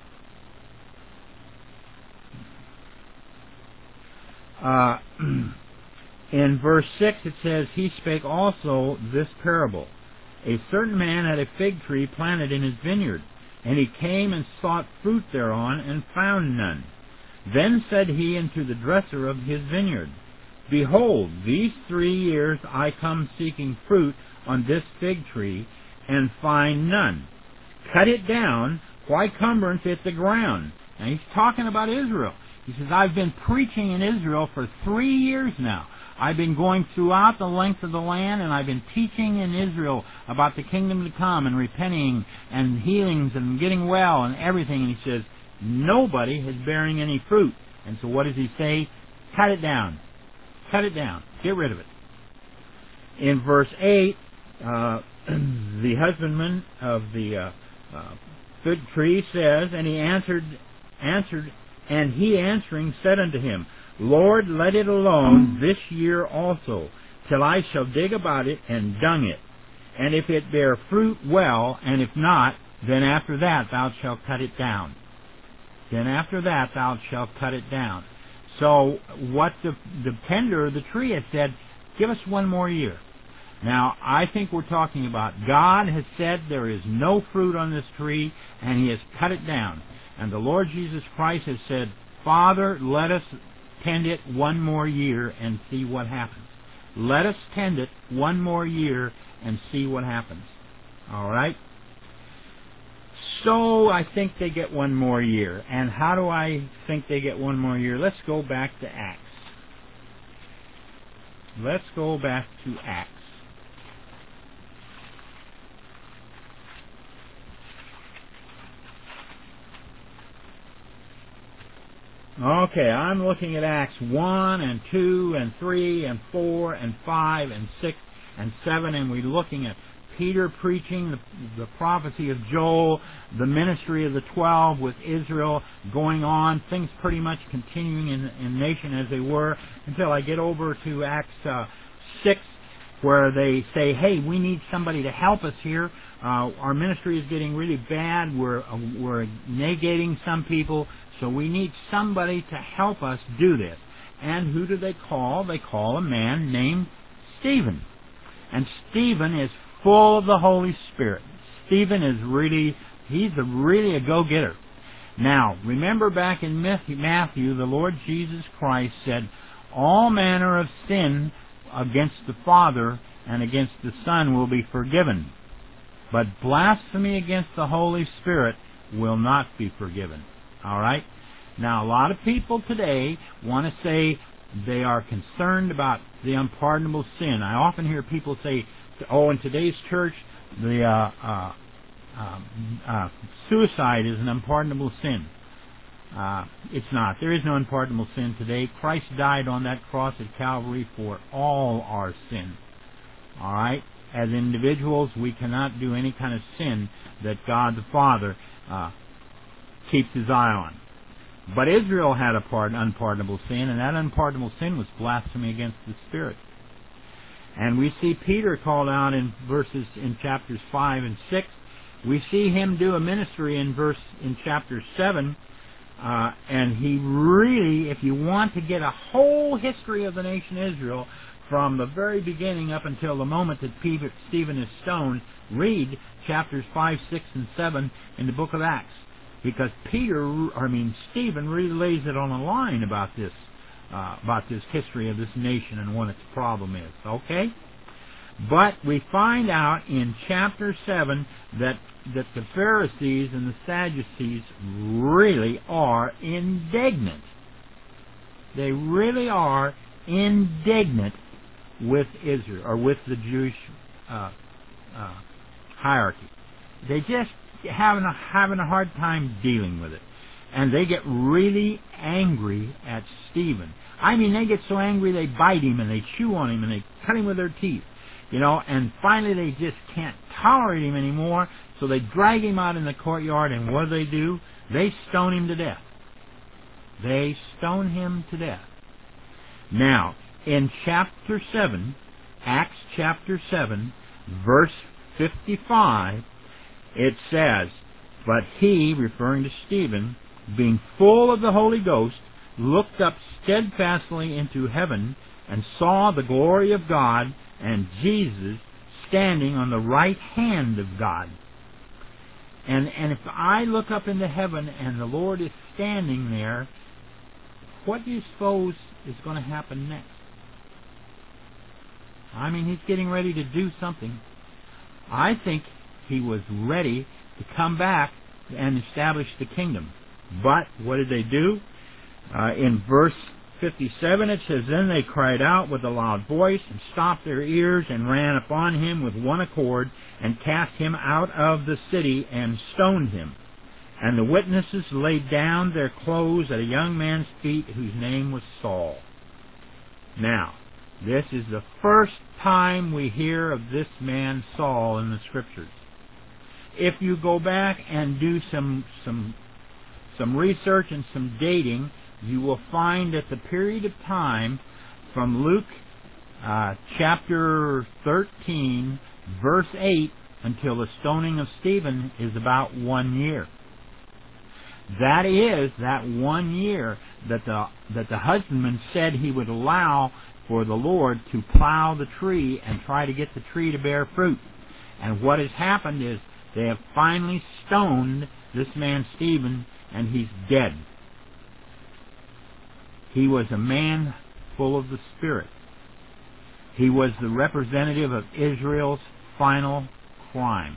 Uh, in verse six it says, he spake also this parable. A certain man had a fig tree planted in his vineyard, and he came and sought fruit thereon, and found none. Then said he unto the dresser of his vineyard, behold, these three years I come seeking fruit on this fig tree, and find none. Cut it down, why cumbereth it the ground? And he's talking about Israel. He says, I've been preaching in Israel for three years now. I've been going throughout the length of the land, and I've been teaching in Israel about the kingdom to come, and repenting, and healings, and getting well, and everything. And he says, nobody is bearing any fruit. And so what does he say? Cut it down. Cut it down. Get rid of it. In verse eight, uh, the husbandman of the uh, uh, fig tree says, and he answered, answered, and he answering said unto him, Lord, let it alone this year also, till I shall dig about it and dung it. And if it bear fruit, well, and if not, then after that thou shalt cut it down. Then after that thou shalt cut it down. So what the, the tender of the tree has said, give us one more year. Now, I think we're talking about God has said there is no fruit on this tree, and he has cut it down. And the Lord Jesus Christ has said, Father, let us tend it one more year and see what happens. Let us tend it one more year and see what happens. All right? So I think they get one more year. And how do I think they get one more year? Let's go back to Acts. Let's go back to Acts. Okay, I'm looking at Acts one and two and three and four and five and six and seven, and we're looking at Peter preaching the, the prophecy of Joel, the ministry of the twelve with Israel going on, things pretty much continuing in, in nation as they were, until I get over to Acts uh, six, where they say, hey, we need somebody to help us here. Uh, our ministry is getting really bad. We're, uh, we're negating some people, so we need somebody to help us do this. And who do they call? They call a man named Stephen. And Stephen is full of the Holy Spirit. Stephen is really, he's a, really a go-getter. Now, remember back in Matthew, the Lord Jesus Christ said, all manner of sin against the Father and against the Son will be forgiven, but blasphemy against the Holy Spirit will not be forgiven. All right? Now, a lot of people today want to say they are concerned about the unpardonable sin. I often hear people say, oh, in today's church, the uh, uh, uh, uh, suicide is an unpardonable sin. Uh, it's not. There is no unpardonable sin today. Christ died on that cross at Calvary for all our sin. All right? As individuals, we cannot do any kind of sin that God the Father uh, keeps His eye on. But Israel had a part, unpardonable sin, and that unpardonable sin was blasphemy against the Spirit. And we see Peter called out in verses in chapters five and six. We see him do a ministry in verse in chapter seven, uh, and he really, if you want to get a whole history of the nation Israel from the very beginning up until the moment that Peter, Stephen is stoned, read chapters five, six, and seven in the book of Acts. Because Peter, I mean Stephen, really lays it on the line about this, uh, about this history of this nation and what its problem is. Okay, but we find out in chapter seven that that the Pharisees and the Sadducees really are indignant. They really are indignant with Israel or with the Jewish uh, uh, hierarchy. They just having a, having a hard time dealing with it. And they get really angry at Stephen. I mean, they get so angry they bite him and they chew on him and they cut him with their teeth. You know, and finally they just can't tolerate him anymore, so they drag him out in the courtyard, and what do they do? They stone him to death. They stone him to death. Now, in chapter seven, Acts chapter seven, verse fifty-five, it says, "But he," referring to Stephen, "being full of the Holy Ghost, looked up steadfastly into heaven, and saw the glory of God, and Jesus standing on the right hand of God." And and if I look up into heaven and the Lord is standing there, what do you suppose is going to happen next? I mean, He's getting ready to do something. I think He was ready to come back and establish the kingdom. But what did they do? Uh, in verse fifty-seven it says, "Then they cried out with a loud voice, and stopped their ears, and ran upon him with one accord, and cast him out of the city, and stoned him. And the witnesses laid down their clothes at a young man's feet, whose name was Saul." Now, this is the first time we hear of this man Saul in the Scriptures. If you go back and do some some some research and some dating, you will find that the period of time from Luke uh, chapter thirteen, verse eight, until the stoning of Stephen is about one year. That is that one year that the that the husbandman said he would allow for the Lord to plow the tree and try to get the tree to bear fruit. And what has happened is they have finally stoned this man Stephen, and he's dead. He was a man full of the Spirit. He was the representative of Israel's final crime.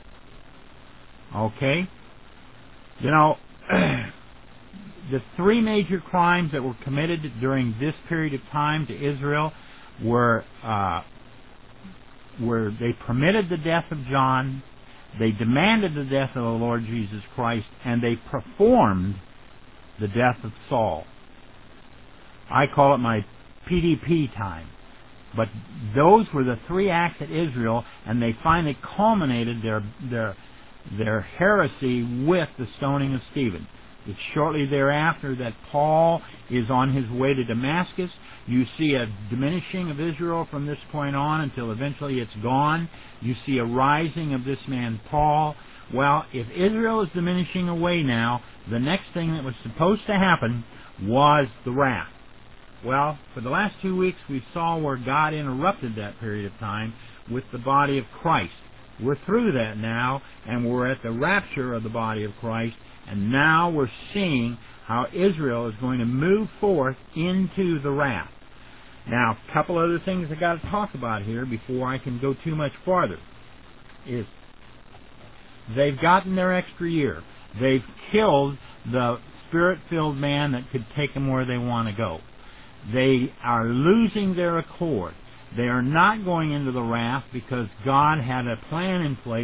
Okay? You know, the three major crimes that were committed during this period of time to Israel were, uh, were they permitted the death of John, they demanded the death of the Lord Jesus Christ, and they performed the death of Saul. I call it my P D P time. But those were the three acts at Israel, and they finally culminated their their their heresy with the stoning of Stephen. It's shortly thereafter that Paul is on his way to Damascus. You see a diminishing of Israel from this point on until eventually it's gone. You see a rising of this man Paul. Well, if Israel is diminishing away now, the next thing that was supposed to happen was the wrath. Well, for the last two weeks we saw where God interrupted that period of time with the body of Christ. We're through that now, and we're at the rapture of the body of Christ, and now we're seeing how Israel is going to move forth into the wrath. Now, a couple other things I got to talk about here before I can go too much farther is they've gotten their extra year. They've killed the Spirit-filled man that could take them where they want to go. They are losing their accord. They are not going into the wrath because God had a plan in place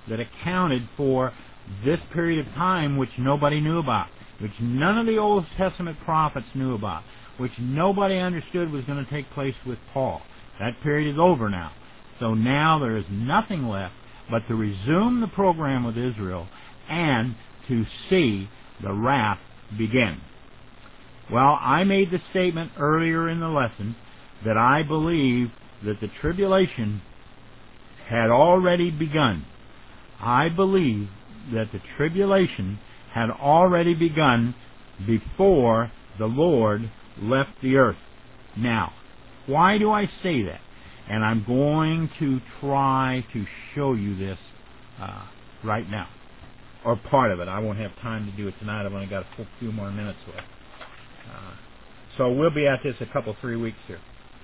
that accounted for this period of time which nobody knew about, which none of the Old Testament prophets knew about, which nobody understood was going to take place with Paul. That period is over now. So now there is nothing left but to resume the program with Israel and to see the wrath begin. Well, I made the statement earlier in the lesson that I believe that the tribulation had already begun. I believe that the tribulation had already begun before the Lord left the earth. Now, why do I say that? And I'm going to try to show you this uh, right now, or part of it. I won't have time to do it tonight. I've only got a few more minutes left. Uh, so we'll be at this a couple, three weeks here.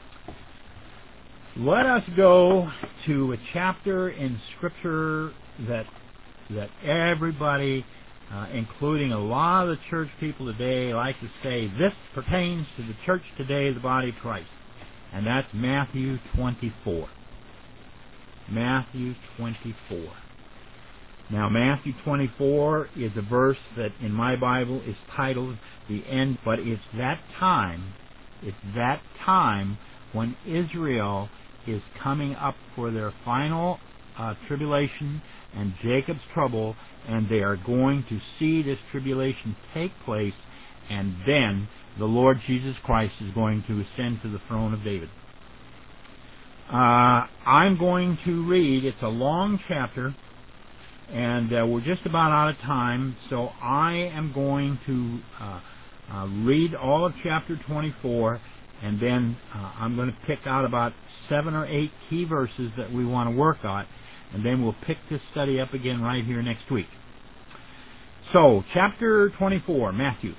Let us go to a chapter in Scripture that that everybody, uh, including a lot of the church people today, like to say, this pertains to the church today, the body of Christ. And that's Matthew twenty-four. Matthew twenty-four. Now, Matthew twenty-four is a verse that in my Bible is titled The End, but it's that time, it's that time when Israel is coming up for their final uh, tribulation and Jacob's trouble, and they are going to see this tribulation take place, and then the Lord Jesus Christ is going to ascend to the throne of David. Uh, I'm going to read, it's a long chapter, and uh, we're just about out of time, so I am going to uh, uh, read all of chapter twenty-four, and then uh, I'm going to pick out about seven or eight key verses that we want to work on, and then we'll pick this study up again right here next week. So, chapter twenty-four, Matthew.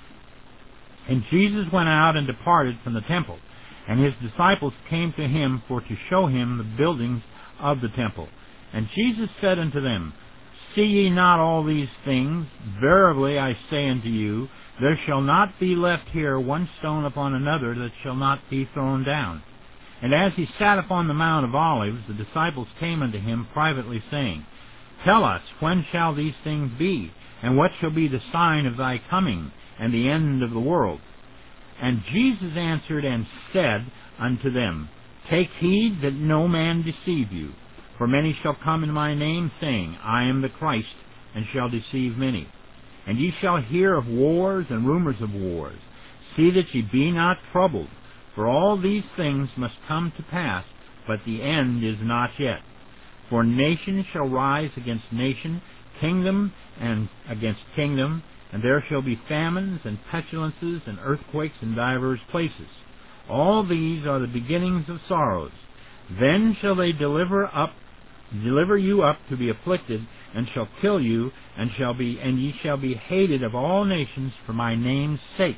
And Jesus went out and departed from the temple, and his disciples came to him for to show him the buildings of the temple. And Jesus said unto them, See ye not all these things? Verily I say unto you, there shall not be left here one stone upon another that shall not be thrown down. And as he sat upon the Mount of Olives, the disciples came unto him privately, saying, Tell us, when shall these things be? And what shall be the sign of thy coming, and the end of the world? And Jesus answered and said unto them, Take heed that no man deceive you. For many shall come in my name, saying, I am the Christ, and shall deceive many. And ye shall hear of wars and rumors of wars. See that ye be not troubled. For all these things must come to pass, but the end is not yet. For nation shall rise against nation, kingdom and against kingdom, and there shall be famines and pestilences and earthquakes in divers places. All these are the beginnings of sorrows. Then shall they deliver up, deliver you up to be afflicted, and shall kill you, and shall be, and ye shall be hated of all nations for my name's sake.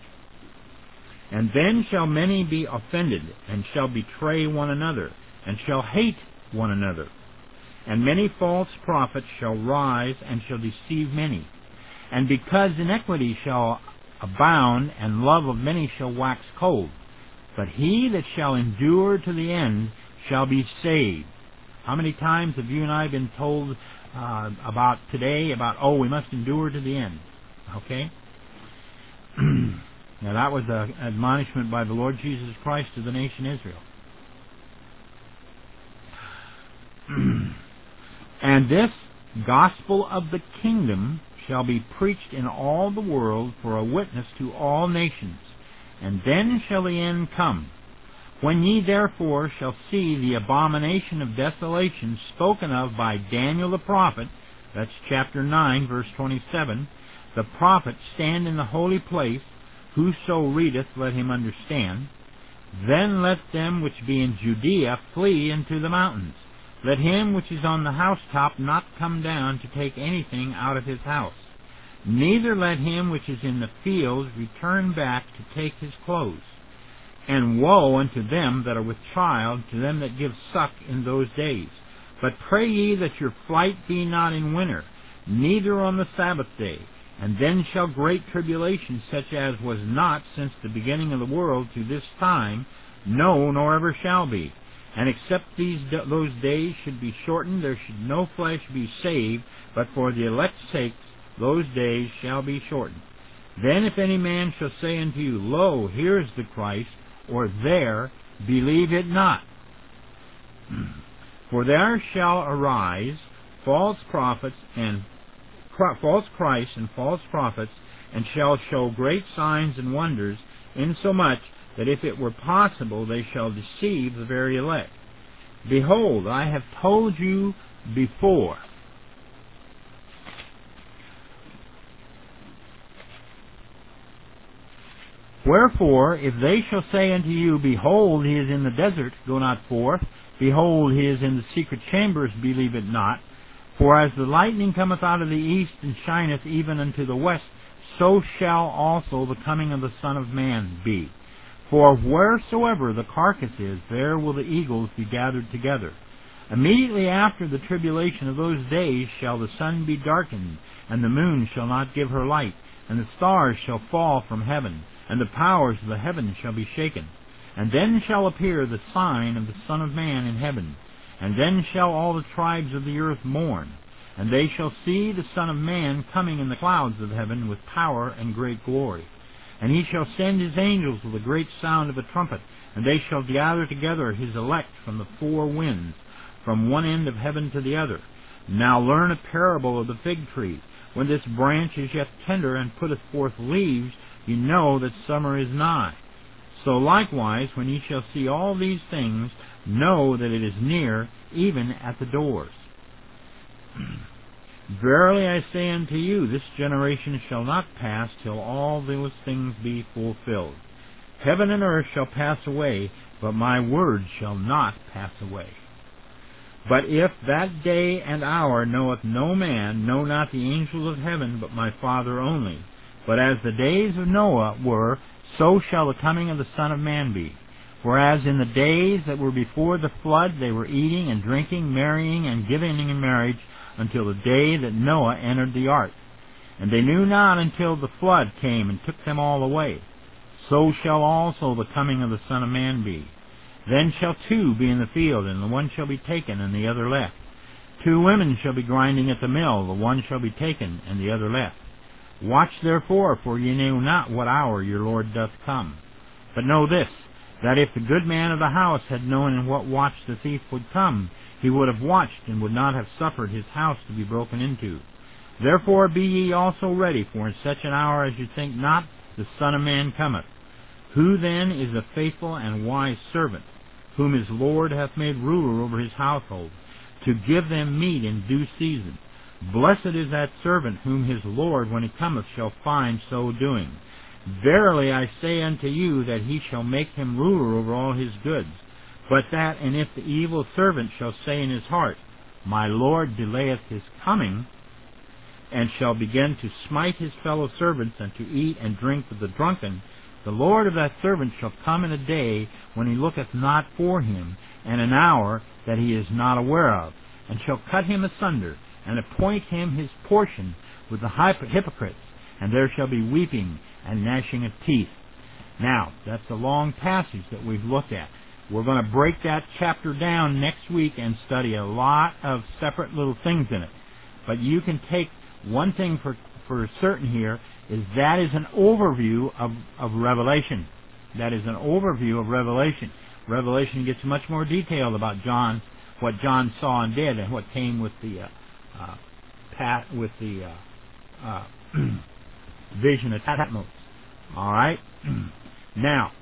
And then shall many be offended, and shall betray one another, and shall hate one another. And many false prophets shall rise, and shall deceive many. And because iniquity shall abound, and love of many shall wax cold. But he that shall endure to the end shall be saved. How many times have you and I been told uh, about today, about, oh, we must endure to the end? Okay? Now that was an admonishment by the Lord Jesus Christ to the nation Israel. And this gospel of the kingdom shall be preached in all the world for a witness to all nations, and then shall the end come. When ye therefore shall see the abomination of desolation spoken of by Daniel the prophet, that's chapter nine, verse twenty-seven, the prophet stand in the holy place, whoso readeth, let him understand. Then let them which be in Judea flee into the mountains. Let him which is on the housetop not come down to take anything out of his house. Neither let him which is in the field return back to take his clothes. And woe unto them that are with child, to them that give suck in those days. But pray ye that your flight be not in winter, neither on the Sabbath day. And then shall great tribulation, such as was not since the beginning of the world to this time, no, nor ever shall be. And except these those days should be shortened, there should no flesh be saved, but for the elect's sakes those days shall be shortened. Then if any man shall say unto you, Lo, here is the Christ, or there, believe it not. For there shall arise false prophets and false Christs and false prophets, and shall show great signs and wonders, insomuch that if it were possible they shall deceive the very elect. Behold, I have told you before. Wherefore, if they shall say unto you, Behold, he is in the desert, go not forth. Behold, he is in the secret chambers, believe it not. For as the lightning cometh out of the east, and shineth even unto the west, so shall also the coming of the Son of Man be. For wheresoever the carcass is, there will the eagles be gathered together. Immediately after the tribulation of those days shall the sun be darkened, and the moon shall not give her light, and the stars shall fall from heaven, and the powers of the heavens shall be shaken. And then shall appear the sign of the Son of Man in heaven. And then shall all the tribes of the earth mourn, and they shall see the Son of Man coming in the clouds of heaven with power and great glory. And he shall send his angels with a great sound of a trumpet, and they shall gather together his elect from the four winds, from one end of heaven to the other. Now learn a parable of the fig tree. When this branch is yet tender and putteth forth leaves, you know that summer is nigh. So likewise, when ye shall see all these things, know that it is near, even at the doors. Verily I say unto you, this generation shall not pass till all those things be fulfilled. Heaven and earth shall pass away, but my word shall not pass away. But if that day and hour knoweth no man, no not the angels of heaven, but my Father only. But as the days of Noah were, so shall the coming of the Son of Man be. For as in the days that were before the flood, they were eating and drinking, marrying and giving in marriage, until the day that Noah entered the ark. And they knew not until the flood came and took them all away. So shall also the coming of the Son of Man be. Then shall two be in the field, and the one shall be taken, and the other left. Two women shall be grinding at the mill, the one shall be taken, and the other left. Watch therefore, for ye know not what hour your Lord doth come. But know this, that if the good man of the house had known in what watch the thief would come, he would have watched, and would not have suffered his house to be broken into. Therefore be ye also ready, for in such an hour as you think not, the Son of Man cometh. Who then is a faithful and wise servant, whom his Lord hath made ruler over his household, to give them meat in due season? Blessed is that servant whom his Lord, when he cometh, shall find so doing. Verily I say unto you, that he shall make him ruler over all his goods. But that, and if the evil servant shall say in his heart, My Lord delayeth his coming, and shall begin to smite his fellow servants, and to eat and drink with the drunken, the Lord of that servant shall come in a day when he looketh not for him, and an hour that he is not aware of, and shall cut him asunder, and appoint him his portion with the hypocrites, and there shall be weeping and gnashing of teeth. Now, that's a long passage that we've looked at. We're going to break that chapter down next week and study a lot of separate little things in it. But you can take one thing for, for certain here, is that is an overview of, of Revelation. That is an overview of Revelation. Revelation gets much more detailed about John, what John saw and did, and what came with the uh, uh, pat with the uh, uh, vision of Patmos. All right. Now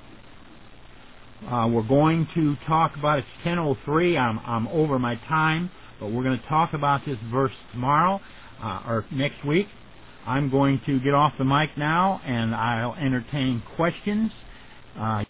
uh, we're going to talk about. It's ten oh three. I'm I'm over my time, but we're going to talk about this verse tomorrow uh, or next week. I'm going to get off the mic now, and I'll entertain questions. Uh,